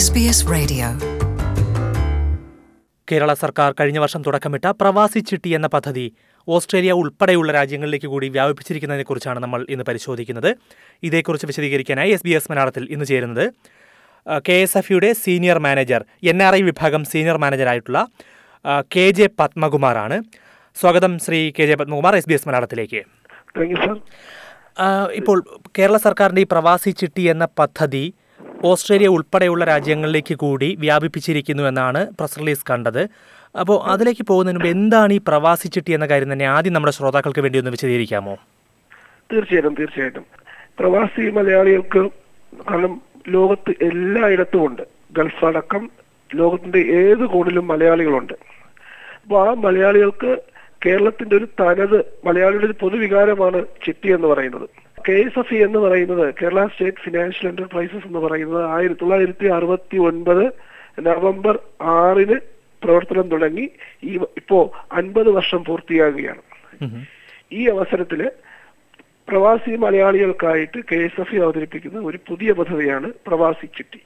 SBS Radio. Kerala സർക്കാർ കഴിഞ്ഞ വർഷം തുടക്കമിട്ട പ്രവാസി ചിട്ടി എന്ന പദ്ധതി ഓസ്ട്രേലിയ ഉൾപ്പെടെയുള്ള രാജ്യങ്ങളിലേക്ക് കൂടി വ്യാപിപ്പിച്ചിരിക്കുന്നതിനെക്കുറിച്ചാണ് നമ്മൾ ഇന്ന് പരിശോധിക്കുന്നത്. ഇതേക്കുറിച്ച് വിശദീകരിക്കാനായി SBS മലയാളത്തിൽ ഇന്ന് ചേരുന്നത് KSFയുടെ സീനിയർ മാനേജർ, NRI വിഭാഗം സീനിയർ മാനേജറായിട്ടുള്ള KJ പത്മകുമാറാണ്. സ്വാഗതം ശ്രീ KJ പത്മകുമാർ SBS മലയാളത്തിലേക്ക്. ഇപ്പോൾ കേരള സർക്കാരിൻ്റെ ഈ പ്രവാസി ചിട്ടി എന്ന പദ്ധതി ഓസ്ട്രേലിയ ഉൾപ്പെടെയുള്ള രാജ്യങ്ങളിലേക്ക് കൂടി വ്യാപിപ്പിച്ചിരിക്കുന്നു എന്നാണ് പ്രസ് റിലീസ് കണ്ടത്. അപ്പോൾ അതിലേക്ക് പോകുന്നതിന് മുമ്പ് എന്താണ് ഈ പ്രവാസി ചിട്ടി എന്ന കാര്യം തന്നെ ആദ്യം നമ്മുടെ ശ്രോതാക്കൾക്ക് വേണ്ടി ഒന്ന് വിശദീകരിക്കാമോ? തീർച്ചയായിട്ടും പ്രവാസി മലയാളികൾക്ക് കാരണം ലോകത്ത് എല്ലായിടത്തും ഉണ്ട്. ഗൾഫ് അടക്കം ലോകത്തിന്റെ ഏത് കോണിലും മലയാളികളുണ്ട്. അപ്പോൾ ആ മലയാളികൾക്ക് കേരളത്തിന്റെ ഒരു തനത് മലയാളിയുടെ ഒരു പൊതുവികാരമാണ് ചിട്ടി എന്ന് പറയുന്നത്. KSFE എന്ന് പറയുന്നത് കേരള സ്റ്റേറ്റ് ഫിനാൻഷ്യൽ എന്റർപ്രൈസസ് എന്ന് പറയുന്നത് 1969 നവംബർ 6 പ്രവർത്തനം തുടങ്ങി ഇപ്പോ 50 വർഷം പൂർത്തിയാകുകയാണ്. ഈ അവസരത്തില് പ്രവാസി മലയാളികൾക്കായിട്ട് KSFE അവതരിപ്പിക്കുന്ന ഒരു പുതിയ പദ്ധതിയാണ് പ്രവാസി ചിട്ടി.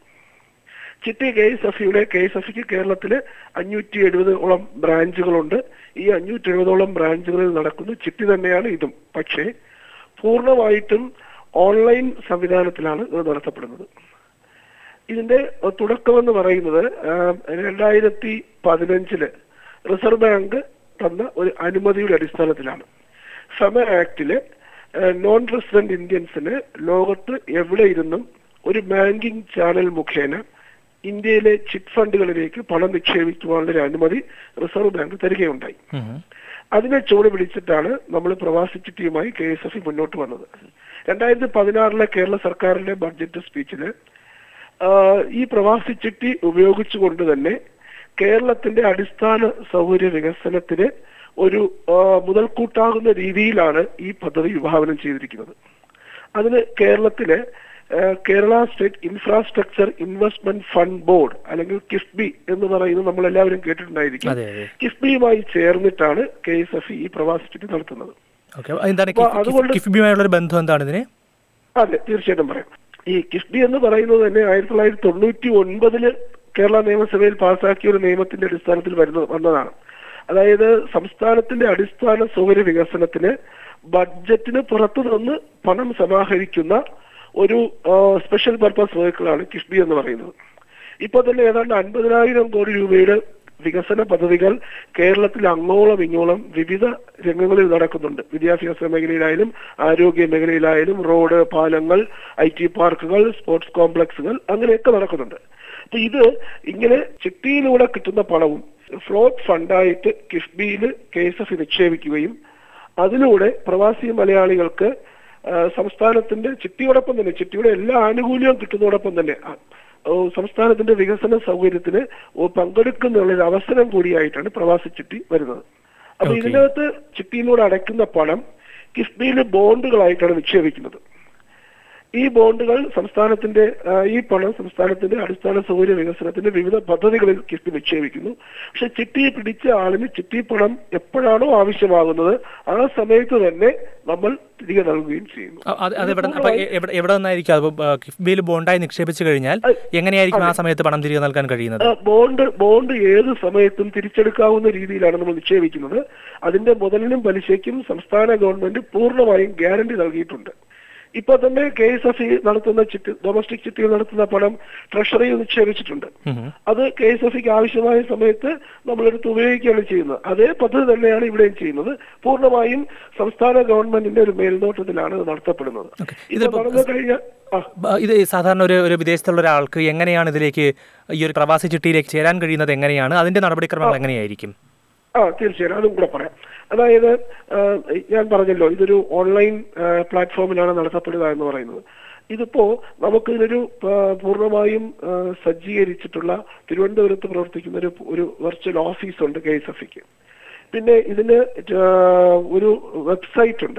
KSFEക്ക് കേരളത്തില് 570ഓളം ബ്രാഞ്ചുകളുണ്ട്. ഈ 570ഓളം ബ്രാഞ്ചുകളിൽ നടക്കുന്ന ചിട്ടി തന്നെയാണ് ഇതും. പക്ഷേ പൂർണ്ണമായിട്ടും ഓൺലൈൻ സംവിധാനത്തിലാണ് ഇത് നടത്തപ്പെടുന്നത്. ഇതിന്റെ തുടക്കമെന്ന് പറയുന്നത് 2015 റിസർവ് ബാങ്ക് തന്ന ഒരു അനുമതിയുടെ അടിസ്ഥാനത്തിലാണ്. സമ ആക്ടില് നോൺ റെസിഡന്റ് ഇന്ത്യൻസിന് ലോകത്ത് എവിടെ ഇരുന്നും ഒരു ബാങ്കിംഗ് ചാനൽ മുഖേന ഇന്ത്യയിലെ ചിറ്റ് ഫണ്ടുകളിലേക്ക് പണം നിക്ഷേപിക്കുവാനുള്ള ഒരു അനുമതി റിസർവ് ബാങ്ക് തരികയുണ്ടായി. അതിനെ ചുവട് പിടിച്ചിട്ടാണ് നമ്മൾ പ്രവാസി ചിട്ടിയുമായി KSFE മുന്നോട്ട് വന്നത്. 2016 കേരള സർക്കാരിന്റെ ബഡ്ജറ്റ് സ്പീച്ചില് ഈ പ്രവാസി ചിട്ടി ഉപയോഗിച്ചുകൊണ്ട് തന്നെ കേരളത്തിന്റെ അടിസ്ഥാന സൗകര്യ വികസനത്തിന് ഒരു മുതൽക്കൂട്ടാകുന്ന രീതിയിലാണ് ഈ പദ്ധതി വിഭാവനം ചെയ്തിരിക്കുന്നത്. അതിന് കേരളത്തിലെ Kerala state infrastructure investment fund board അല്ലെങ്കിൽ കിഫ്ബി എന്ന് പറയുന്നത് നമ്മൾ എല്ലാവരും കേട്ടിട്ടുണ്ടായിരിക്കും. കിഫ്ബിയുമായി ചേർന്നിട്ടാണ് KSFE ഈ പ്രവാസി ചിട്ടി നടത്തുന്നത്. കിഫ്ബിയുമായുള്ള ബന്ധം എന്താണ് ഇതിന്? അതെ, തീർച്ചയായിട്ടും പറയാം. ഈ കിഫ്ബി എന്ന് പറയുന്നത് തന്നെ 1999 കേരള നിയമസഭയിൽ പാസാക്കിയ ഒരു നിയമത്തിന്റെ അടിസ്ഥാനത്തിൽ വന്നതാണ്. അതായത് സംസ്ഥാനത്തിന്റെ അടിസ്ഥാന സൗകര്യ വികസനത്തിന് ബഡ്ജറ്റിന് പുറത്തു നിന്ന് പണം സമാഹരിക്കുന്ന ഒരു സ്പെഷ്യൽ പർപ്പസ് വെഹിക്കിളാണ് കിഫ്ബി എന്ന് പറയുന്നത്. ഇപ്പൊ തന്നെ ഏതാണ്ട് 50,000 കോടി രൂപയുടെ വികസന പദ്ധതികൾ കേരളത്തിൽ അങ്ങോളം ഇങ്ങോളം വിവിധ രംഗങ്ങളിൽ നടക്കുന്നുണ്ട്. വിദ്യാഭ്യാസ മേഖലയിലായാലും ആരോഗ്യ മേഖലയിലായാലും റോഡ്, പാലങ്ങൾ, IT പാർക്കുകൾ, സ്പോർട്സ് കോംപ്ലക്സുകൾ അങ്ങനെയൊക്കെ നടക്കുന്നുണ്ട്. അപ്പൊ ഇത് ഇങ്ങനെ ചിട്ടിയിലൂടെ കിട്ടുന്ന പണവും ഫ്ലോട്ട് ഫണ്ടായിട്ട് കിഫ്ബിയിൽ KSFE നിക്ഷേപിക്കുകയും അതിലൂടെ പ്രവാസി മലയാളികൾക്ക് സംസ്ഥാനത്തിന്റെ ചിട്ടിയോടൊപ്പം തന്നെ ചിട്ടിയുടെ എല്ലാ ആനുകൂല്യവും കിട്ടുന്നതോടൊപ്പം തന്നെ സംസ്ഥാനത്തിന്റെ വികസന സൗകര്യത്തിന് പങ്കെടുക്കുന്നതിനുള്ള ഒരു അവസരം കൂടിയായിട്ടാണ് പ്രവാസി ചിട്ടി വരുന്നത്. അപ്പൊ ഇതിനകത്ത് ചിട്ടിയിലൂടെ അടയ്ക്കുന്ന പണം കിഫ്ബിയിൽ ബോണ്ടുകളായിട്ടാണ് നിക്ഷേപിക്കുന്നത്. ഈ ബോണ്ടുകൾ സംസ്ഥാനത്തിന്റെ സംസ്ഥാനത്തിന്റെ അടിസ്ഥാന സൗകര്യ വികസനത്തിന്റെ വിവിധ പദ്ധതികളിൽ കിഫ്ബി നിക്ഷേപിക്കുന്നു. പക്ഷെ ചിട്ടിയെ പിടിച്ച ആളിന് ചിട്ടി പണം എപ്പോഴാണോ ആവശ്യമാകുന്നത് ആ സമയത്ത് തന്നെ നമ്മൾ തിരികെ നൽകുകയും ചെയ്യുന്നു. എവിടെ നിന്നായിരിക്കും കിഫ്ബിയിൽ ബോണ്ടായി നിക്ഷേപിച്ചു കഴിഞ്ഞാൽ എങ്ങനെയായിരിക്കും ആ സമയത്ത് പണം തിരികെ നൽകാൻ കഴിയുന്നത്? ബോണ്ട് ഏത് സമയത്തും തിരിച്ചെടുക്കാവുന്ന രീതിയിലാണ് നമ്മൾ നിക്ഷേപിക്കുന്നത്. അതിന്റെ മുതലിനും പലിശയ്ക്കും സംസ്ഥാന ഗവൺമെന്റ് പൂർണ്ണമായും ഗ്യാരണ്ടി നൽകിയിട്ടുണ്ട്. ഇപ്പൊ തന്നെ KSFE നടത്തുന്ന ഡൊമസ്റ്റിക് ചിട്ടിയിൽ നടത്തുന്ന പണം ട്രഷറിയിൽ നിക്ഷേപിച്ചിട്ടുണ്ട്. അത് KSFEക്ക് ആവശ്യമായ സമയത്ത് നമ്മളെടുത്ത് ഉപയോഗിക്കുകയാണ് ചെയ്യുന്നത്. അതേ പദ്ധതി തന്നെയാണ് ഇവിടെയും ചെയ്യുന്നത്. പൂർണ്ണമായും സംസ്ഥാന ഗവൺമെന്റിന്റെ ഒരു മേൽനോട്ടത്തിലാണ് ഇത് നടത്തപ്പെടുന്നത്. ഇത് സാധാരണ ഒരു വിദേശത്തുള്ള ഒരാൾക്ക് എങ്ങനെയാണ് ഇതിലേക്ക് ഈ ഒരു പ്രവാസി ചിട്ടിയിലേക്ക് ചേരാൻ കഴിയുന്നത്? എങ്ങനെയാണ് അതിന്റെ നടപടിക്രമങ്ങൾ എങ്ങനെയായിരിക്കും? തീർച്ചയായും അതും കൂടെ പറയാം. അതായത് ഞാൻ പറഞ്ഞല്ലോ, ഇതൊരു ഓൺലൈൻ പ്ലാറ്റ്ഫോമിലാണ് നടത്തപ്പെടുക എന്ന് പറയുന്നത്. ഇതിപ്പോ നമുക്ക് ഇതിനൊരു പൂർണ്ണമായും സജ്ജീകരിച്ചിട്ടുള്ള തിരുവനന്തപുരത്ത് പ്രവർത്തിക്കുന്ന ഒരു വെർച്വൽ ഓഫീസ് ഉണ്ട് KSFEക്ക്. പിന്നെ ഇതിന് ഒരു വെബ്സൈറ്റ് ഉണ്ട്,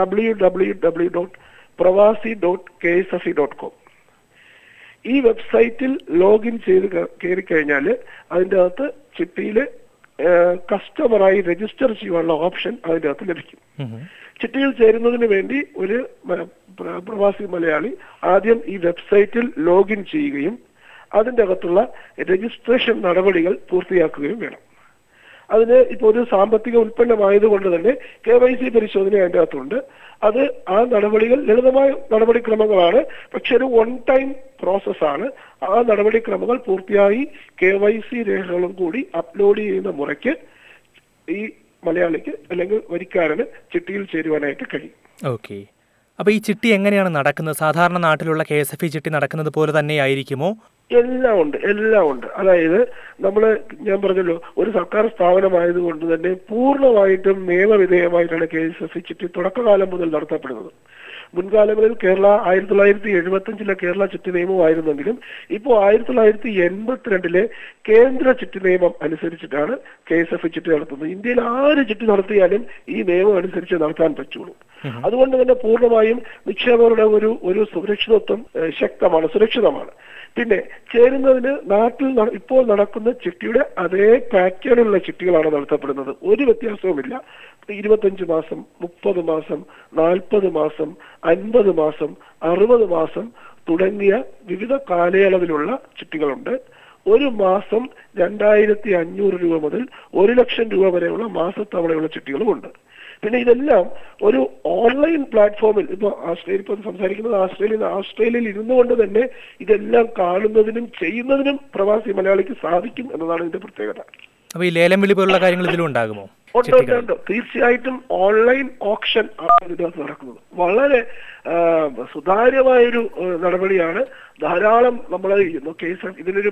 www.pravasi.ksfe.com. ഈ വെബ്സൈറ്റിൽ ലോഗിൻ ചെയ്ത് കയറി കഴിഞ്ഞാൽ അതിൻ്റെ അകത്ത് ചിട്ടിയില് കസ്റ്റമറായി രജിസ്റ്റർ ചെയ്യാനുള്ള ഓപ്ഷൻ അതിൻ്റെ അകത്ത് ലഭിക്കും. ചിട്ടിയിൽ ചേരുന്നതിന് വേണ്ടി ഒരു പ്രവാസി മലയാളി ആദ്യം ഈ വെബ്സൈറ്റിൽ ലോഗിൻ ചെയ്യുകയും അതിൻ്റെ അകത്തുള്ള രജിസ്ട്രേഷൻ നടപടികൾ പൂർത്തിയാക്കുകയും വേണം. അതിന് ഇപ്പോൾ ഒരു സാമ്പത്തിക ഉൽപ്പന്നമായതുകൊണ്ട് തന്നെ KYC പരിശോധന അതിൻ്റെ അകത്തുണ്ട്. അത് ആ നടപടികൾ ലളിതമായ നടപടിക്രമങ്ങളാണ്, പക്ഷെ ഒരു വൺ ടൈം പ്രോസസ്സാണ്. ആ നടപടിക്രമങ്ങൾ പൂർത്തിയായി KYC രേഖകളും കൂടി അപ്ലോഡ് ചെയ്യുന്ന മുറയ്ക്ക് ഈ മലയാളിക്ക് അല്ലെങ്കിൽ വരിക്കാരന് ചിട്ടിയിൽ ചേരുവാനായിട്ട് കഴിയും. ഓക്കെ. അപ്പോൾ ഈ ചിട്ടി എങ്ങനെയാണ് നടക്കുന്നത്? സാധാരണ നാട്ടിലുള്ള KSFE ചിട്ടി നടക്കുന്നത് പോലെ തന്നെ ആയിരിക്കുമോ? എല്ലാം ഉണ്ട്. അതായത് ഞാൻ പറഞ്ഞല്ലോ, ഒരു സർക്കാർ സ്ഥാപനമായതുകൊണ്ട് തന്നെ പൂർണ്ണമായിട്ടും നിയമവിധേയമായിട്ടാണ് KSFE ചിട്ടി തുടക്കകാലം മുതൽ നടത്തപ്പെടുന്നത്. മുൻകാലങ്ങളിൽ 1975 കേരള ചിട്ടി നിയമമായിരുന്നെങ്കിലും ഇപ്പോൾ 1982 കേന്ദ്ര ചിട്ടി നിയമം അനുസരിച്ചിട്ടാണ് KSFE ചിട്ടി നടത്തുന്നത്. ഇന്ത്യയിൽ ആര് ചിട്ടി നടത്തിയാലും ഈ നിയമം അനുസരിച്ച് നടത്താൻ പറ്റുള്ളൂ. അതുകൊണ്ട് തന്നെ പൂർണ്ണമായും നിക്ഷേപകരുടെ ഒരു സുരക്ഷിതത്വം സുരക്ഷിതമാണ്. പിന്നെ ചേരുന്നതിന് നാട്ടിൽ ഇപ്പോൾ നടക്കുന്ന ചിട്ടിയുടെ അതേ പാറ്റേണിലുള്ള ചിട്ടികളാണ് നടത്തപ്പെടുന്നത്. ഒരു വ്യത്യാസവുമില്ല. 25 മാസം, 30 മാസം, 40 മാസം, 50 മാസം, 60 മാസം തുടങ്ങിയ വിവിധ കാലയളവിലുള്ള ചിട്ടികളുണ്ട്. ഒരു മാസം 2500 രൂപ മുതൽ 1 ലക്ഷം രൂപ വരെയുള്ള മാസത്തവണയുള്ള ചിട്ടികളുമുണ്ട്. പിന്നെ ഇതെല്ലാം ഒരു ഓൺലൈൻ പ്ലാറ്റ്ഫോമിൽ ഇപ്പോൾ സംസാരിക്കുന്നത് ആസ്ട്രേലിയയിൽ ഇരുന്നുകൊണ്ട് തന്നെ ഇതെല്ലാം കാണുന്നതിനും ചെയ്യുന്നതിനും പ്രവാസി മലയാളിക്ക് സാധിക്കും എന്നതാണ് ഇതിന്റെ പ്രത്യേകത. അപ്പോൾ ഈ ലേലം വിളി പോലുള്ള കാര്യങ്ങൾ ഇതിലും ഉണ്ടാകുമോ? ഉണ്ട്. തീർച്ചയായിട്ടും ഓൺലൈൻ ഓപ്ഷൻ ആണ് ഇതിനകത്ത് നടക്കുന്നത്. വളരെ സുതാര്യമായൊരു നടപടിയാണ്. ധാരാളം ഇതിനൊരു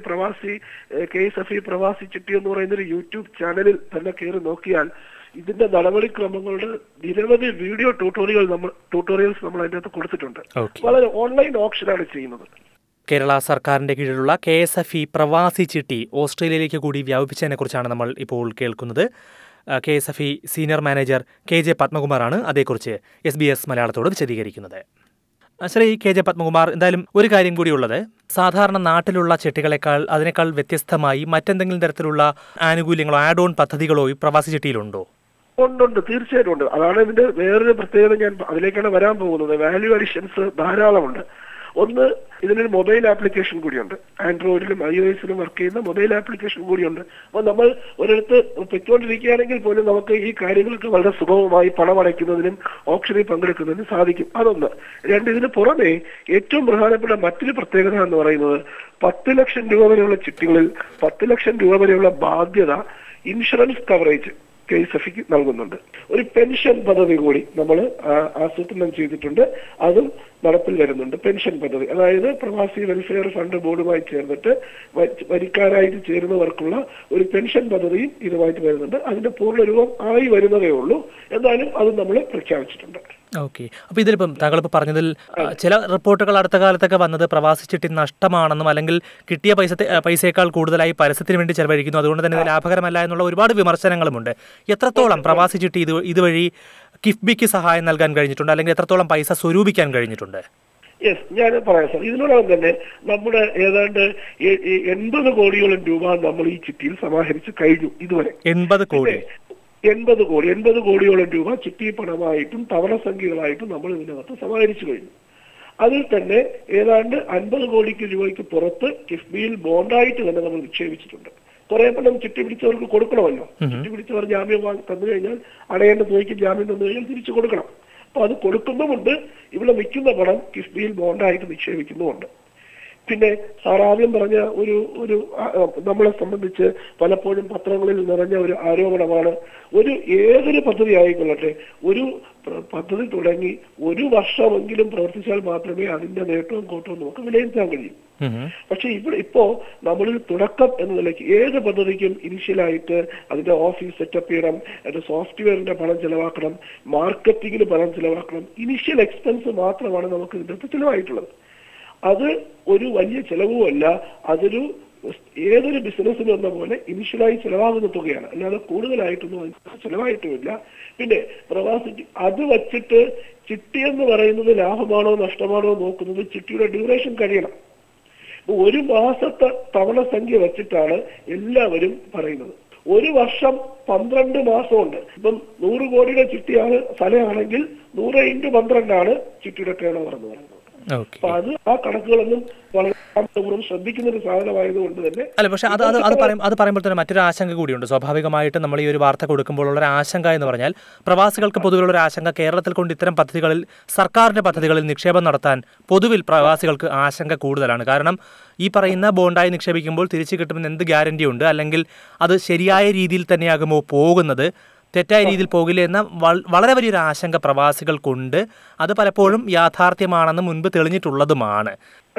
KSFE പ്രവാസി ചിട്ടി എന്ന് പറയുന്ന ഒരു യൂട്യൂബ് ചാനലിൽ തന്നെ കയറി നോക്കിയാൽ ഇതിന്റെ നടപടിക്രമങ്ങളുടെ നിരവധി വീഡിയോ ട്യൂട്ടോറിയൽസ് നമ്മൾ അതിൻ്റെ അകത്ത് കൊടുത്തിട്ടുണ്ട്. വളരെ ഓൺലൈൻ ഓപ്ഷനാണ് ചെയ്യുന്നത്. കേരള സർക്കാരിന്റെ കീഴിലുള്ള KSFE പ്രവാസി ചിട്ടി ഓസ്ട്രേലിയയിലേക്ക് കൂടി വ്യാപിപ്പിച്ചതിനെ കുറിച്ചാണ് നമ്മൾ ഇപ്പോൾ കേൾക്കുന്നത്. KSFE സീനിയർ മാനേജർ KJ പത്മകുമാറാണ് അതേക്കുറിച്ച് SBS മലയാളത്തോട് വിശദീകരിക്കുന്നത്. ശ്രീ KJ പത്മകുമാർ, എന്തായാലും ഒരു കാര്യം കൂടിയുള്ളത്, സാധാരണ നാട്ടിലുള്ള ചിട്ടികളെക്കാൾ അതിനേക്കാൾ വ്യത്യസ്തമായി മറ്റെന്തെങ്കിലും തരത്തിലുള്ള ആനുകൂല്യങ്ങളോ ആഡ് ഓൺ പദ്ധതികളോ ഈ പ്രവാസി ചിട്ടിയിലുണ്ടോ? ഉണ്ട്, തീർച്ചയായിട്ടും ഉണ്ട്. അതാണ് ഇതിന്റെ വേറൊരു പ്രത്യേകത. ഞാൻ അതിലേക്കാണ് വരാൻ പോകുന്നത്. വാല്യൂ അഡീഷൻസ് ധാരാളമുണ്ട്. ഒന്ന്, ഇതിനൊരു മൊബൈൽ ആപ്ലിക്കേഷൻ കൂടിയുണ്ട്. ആൻഡ്രോയിഡിലും iOS-ലും വർക്ക് ചെയ്യുന്ന മൊബൈൽ ആപ്ലിക്കേഷൻ കൂടിയുണ്ട്. അപ്പോൾ നമ്മൾ ഒരിടത്ത് പൊയ്ക്കൊണ്ടിരിക്കുകയാണെങ്കിൽ പോലും നമുക്ക് ഈ കാര്യങ്ങൾക്ക് വളരെ സുഗമമായി പണം അടയ്ക്കുന്നതിനും ഓപ്ഷനിൽ പങ്കെടുക്കുന്നതിനും സാധിക്കും. അതൊന്ന്. രണ്ട്, ഇതിന് പുറമെ ഏറ്റവും പ്രധാനപ്പെട്ട മറ്റൊരു പ്രത്യേകത എന്ന് പറയുന്നത് 10 ലക്ഷം രൂപ വരെയുള്ള ചിട്ടികളിൽ 10 ലക്ഷം രൂപ വരെയുള്ള ബാധ്യത ഇൻഷുറൻസ് കവറേജ് KSFEക്ക് നൽകുന്നുണ്ട്. ഒരു പെൻഷൻ പദ്ധതി കൂടി നമ്മൾ ആസൂത്രണം ചെയ്തിട്ടുണ്ട്. അതും നടപ്പിൽ വരുന്നുണ്ട്. പെൻഷൻ പദ്ധതി, അതായത് പ്രവാസി വെൽഫെയർ ഫണ്ട് ബോർഡുമായി ചേർന്നിട്ട് വരിക്കാരായിട്ട് ചേരുന്നവർക്കുള്ള ഒരു പെൻഷൻ പദ്ധതിയും ഇതുമായിട്ട് വരുന്നുണ്ട്. അതിന്റെ പൂർണ്ണരൂപം ആയി വരുന്നതേ ഉള്ളൂ. എന്നാലും അത് നമ്മൾ പ്രഖ്യാപിച്ചിട്ടുണ്ട്. ഓക്കെ. അപ്പോൾ ഇതിലിപ്പം താങ്കളിപ്പോൾ പറഞ്ഞതിൽ ചില റിപ്പോർട്ടുകൾ അടുത്ത കാലത്തൊക്കെ വന്നത് പ്രവാസി ചിട്ടി നഷ്ടമാണെന്നും അല്ലെങ്കിൽ കിട്ടിയ പൈസയേക്കാൾ കൂടുതലായി പരസ്യത്തിന് വേണ്ടി ചെലവഴിക്കുന്നു, അതുകൊണ്ട് തന്നെ ഇത് ലാഭകരമല്ല എന്നുള്ള ഒരുപാട് വിമർശനങ്ങളുമുണ്ട്. എത്രത്തോളം പ്രവാസി ചിട്ടി ഇതുവഴി കിഫ്ബിക്ക് സഹായം നൽകാൻ കഴിഞ്ഞിട്ടുണ്ട്, അല്ലെങ്കിൽ എത്രത്തോളം പൈസ സ്വരൂപിക്കാൻ കഴിഞ്ഞിട്ടുണ്ട്? യെസ്, ഞാൻ പറയാം സാർ. ഇതിനോടൊപ്പം തന്നെ നമ്മുടെ ഏതാണ്ട് 80 കോടിയോളം രൂപ നമ്മൾ ഈ ചിട്ടിയിൽ സമാഹരിച്ച് കഴിഞ്ഞു ഇതുവരെ. 80 കോടിയോളം രൂപ ചിട്ടി പണമായിട്ടും തവണ സംഖ്യകളായിട്ടും നമ്മൾ ഇതിനകത്ത് സമാഹരിച്ചു കഴിഞ്ഞു. അതിൽ തന്നെ ഏതാണ്ട് 50 കോടി രൂപയ്ക്ക് പുറത്ത് കിഫ്ബിയിൽ ബോണ്ടായിട്ട് തന്നെ നമ്മൾ നിക്ഷേപിച്ചിട്ടുണ്ട്. കുറെ പണം ചിട്ടി പിടിച്ചവർക്ക് കൊടുക്കണമല്ലോ. ചിട്ടി പിടിച്ചവർ ജാമ്യം തന്നു കഴിഞ്ഞാൽ അടയേണ്ട തുകയ്ക്ക് ജാമ്യം തന്നു കഴിഞ്ഞാൽ തിരിച്ചു കൊടുക്കണം. അപ്പൊ അത് കൊടുക്കുന്നുമുണ്ട്. ഇവിടെ നിൽക്കുന്ന പണം കിഫ്ബിയിൽ ബോണ്ടായിട്ട് നിക്ഷേപിക്കുന്നുമുണ്ട്. പിന്നെ സാർ ആദ്യം പറഞ്ഞ ഒരു നമ്മളെ സംബന്ധിച്ച് പലപ്പോഴും പത്രങ്ങളിൽ നിറഞ്ഞ ഒരു ആരോപണമാണ്, ഏതൊരു പദ്ധതി ആയിക്കൊള്ളട്ടെ, ഒരു പദ്ധതി തുടങ്ങി 1 വർഷമെങ്കിലും പ്രവർത്തിച്ചാൽ മാത്രമേ അതിന്റെ നേട്ടവും കോട്ടവും നമുക്ക് വിലയിരുത്താൻ കഴിയൂ. പക്ഷെ ഇപ്പോ നമ്മളിൽ തുടക്കം എന്ന നിലയ്ക്ക് ഏത് പദ്ധതിക്കും ഇനിഷ്യലായിട്ട് അതിന്റെ ഓഫീസ് സെറ്റപ്പ് ചെയ്യണം, അതിന്റെ സോഫ്റ്റ്വെയറിന്റെ പണം ചെലവാക്കണം, മാർക്കറ്റിങ്ങിന് പണം ചെലവാക്കണം. ഇനിഷ്യൽ എക്സ്പെൻസ് മാത്രമാണ് നമുക്ക് ഇതിന്റെ ചെലവായിട്ടുള്ളത്. അത് ഒരു വലിയ ചെലവുമല്ല. ഏതൊരു ബിസിനസ്സിനും എന്ന പോലെ ഇനിഷ്യലായി ചെലവാകുന്ന തുകയാണ്, അല്ലാതെ കൂടുതലായിട്ടൊന്നും ചെലവായിട്ടുമില്ല. പിന്നെ പ്രവാസി അത് വച്ചിട്ട് ചിട്ടി എന്ന് പറയുന്നത് ലാഭമാണോ നഷ്ടമാണോ നോക്കുന്നത് ചിട്ടിയുടെ ഡ്യൂറേഷൻ കഴിയണം. 1 മാസത്തെ തവണ സംഖ്യ വെച്ചിട്ടാണ് എല്ലാവരും പറയുന്നത്. 1 വർഷം 12 മാസമുണ്ട്. ഇപ്പം 100 കോടിയുടെ ചിട്ടിയാണ് സ്ഥലമാണെങ്കിൽ 100 × 12 ചിട്ടിയുടെ ടേൺ ഓവർ എന്ന് പറയുന്നത്. ഓക്കെ. അപ്പൊ ആ കണക്കുകളൊന്നും വളരെ ശ്രദ്ധിക്കുന്ന ഒരു സാധനമായതുകൊണ്ട് തന്നെ അല്ല, പക്ഷെ അത് പറയുമ്പോൾ തന്നെ മറ്റൊരു ആശങ്ക കൂടിയുണ്ട്. സ്വാഭാവികമായിട്ട് നമ്മൾ ഈ ഒരു വാർത്ത കൊടുക്കുമ്പോൾ ഉള്ള ഒരു ആശങ്ക എന്ന് പറഞ്ഞാൽ, പ്രവാസികൾക്ക് പൊതുവിലുള്ള ഒരു ആശങ്ക, കേരളത്തിൽ കൊണ്ട് ഇത്തരം പദ്ധതികളിൽ, സർക്കാരിന്റെ പദ്ധതികളിൽ നിക്ഷേപം നടത്താൻ പൊതുവിൽ പ്രവാസികൾക്ക് ആശങ്ക കൂടുതലാണ്. കാരണം ഈ പറയുന്ന ബോണ്ടായി നിക്ഷേപിക്കുമ്പോൾ തിരിച്ചു കിട്ടുമെന്ന് എന്ത് ഗ്യാരണ്ടി ഉണ്ട്? അല്ലെങ്കിൽ അത് ശരിയായ രീതിയിൽ തന്നെയാകുമോ പോകുന്നത്, തെറ്റായ രീതിയിൽ പോകില്ല എന്ന വളരെ വലിയൊരു ആശങ്ക പ്രവാസികൾക്കുണ്ട്. അത് പലപ്പോഴും യാഥാർത്ഥ്യമാണെന്ന് മുൻപ് തെളിഞ്ഞിട്ടുള്ളതുമാണ്.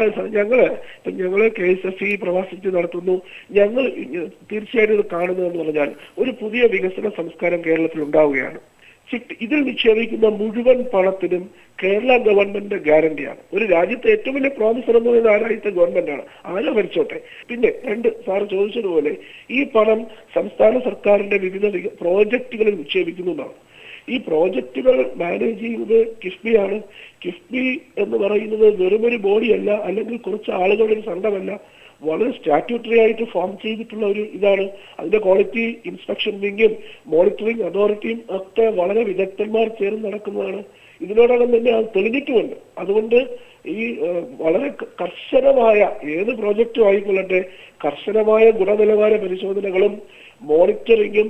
ഞങ്ങള് KSFE പ്രവാസിച്ച് നടത്തുന്നു. ഞങ്ങൾ തീർച്ചയായിട്ടും ഇത് കാണുന്നതെന്ന് പറഞ്ഞാൽ ഒരു പുതിയ വികസന സംസ്കാരം കേരളത്തിൽ ഉണ്ടാവുകയാണ്. ഇതിൽ നിക്ഷേപിക്കുന്ന മുഴുവൻ പണത്തിനും കേരള ഗവൺമെന്റ് ഗ്യാരണ്ടിയാണ്. ഒരു രാജ്യത്തെ ഏറ്റവും വലിയ പ്രോമിസർ എന്ന് പറയുന്നത് ആ രാജ്യത്തെ ഗവൺമെന്റാണ്. ആരോ ഭരിച്ചോട്ടെ. പിന്നെ സാറ് ചോദിച്ചതുപോലെ ഈ പണം സംസ്ഥാന സർക്കാരിന്റെ വിവിധ പ്രോജക്റ്റുകളിൽ നിക്ഷേപിക്കുന്നതാണ്. ഈ പ്രോജക്റ്റുകൾ മാനേജ് ചെയ്യുന്നത് കിഫ്ബിയാണ്. കിഫ്ബി എന്ന് പറയുന്നത് വെറുമൊരു ബോഡിയല്ല, അല്ലെങ്കിൽ കുറച്ച് ആളുകളുടെ ഒരു സംഘമല്ല. വളരെ സ്റ്റാറ്റ്യൂട്ടറി ആയിട്ട് ഫോം ചെയ്തിട്ടുള്ള ഒരു ഇതാണ്. അതിന്റെ ക്വാളിറ്റി ഇൻസ്പെക്ഷൻ വിങ്ങും മോണിറ്ററിംഗ് അതോറിറ്റിയും ഒക്കെ വളരെ വിദഗ്ധന്മാർ ചേർന്ന് നടക്കുന്നതാണ്. ഇതിനോടകം തന്നെ അത് തെളിഞ്ഞിട്ടുമുണ്ട്. അതുകൊണ്ട് ഈ വളരെ കർശനമായ ഏത് പ്രോജക്റ്റും ആയിക്കൊള്ളട്ടെ, കർശനമായ ഗുണനിലവാര പരിശോധനകളും മോണിറ്ററിങ്ങും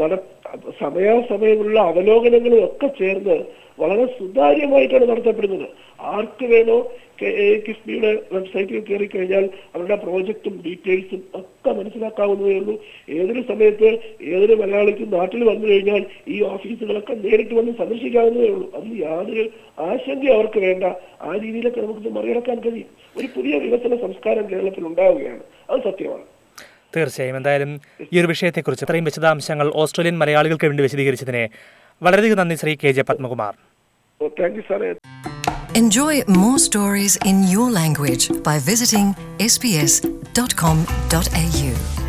സമയാസമയമുള്ള അവലോകനങ്ങളും ഒക്കെ ചേർന്ന് വളരെ സുതാര്യമായിട്ടാണ് നടത്തപ്പെടുന്നത്. ആർക്ക് വേണോ കിഫ്ബിയുടെ വെബ്സൈറ്റിൽ കയറി കഴിഞ്ഞാൽ അവരുടെ പ്രോജക്റ്റും ഡീറ്റെയിൽസും ഒക്കെ മനസ്സിലാക്കാവുന്നതേ ഉള്ളൂ. ഏതൊരു സമയത്ത് ഏതൊരു മലയാളിക്കും നാട്ടിൽ വന്നു കഴിഞ്ഞാൽ ഈ ഓഫീസുകളൊക്കെ നേരിട്ട് വന്ന് സന്ദർശിക്കാവുന്നതേ ഉള്ളൂ. അതിൽ യാതൊരു ആശങ്ക അവർക്ക് വേണ്ട. ആ രീതിയിലൊക്കെ നമുക്ക് മറികടക്കാൻ കഴിയും. ഒരു പുതിയ വികസന സംസ്കാരം കേരളത്തിൽ ഉണ്ടാവുകയാണ്. അത് സത്യമാണ്. തീർച്ചയായും. എന്തായാലും ഈ ഒരു വിഷയത്തെക്കുറിച്ച് ഇത്രയും വിശദാംശങ്ങൾ ഓസ്ട്രേലിയൻ മലയാളികൾക്ക് വേണ്ടി വിശദീകരിച്ചതിന് വളരെയധികം നന്ദി Shri KJ Padmakumar. Thank you, sir. Enjoy more stories in your language by visiting sbs.com.au.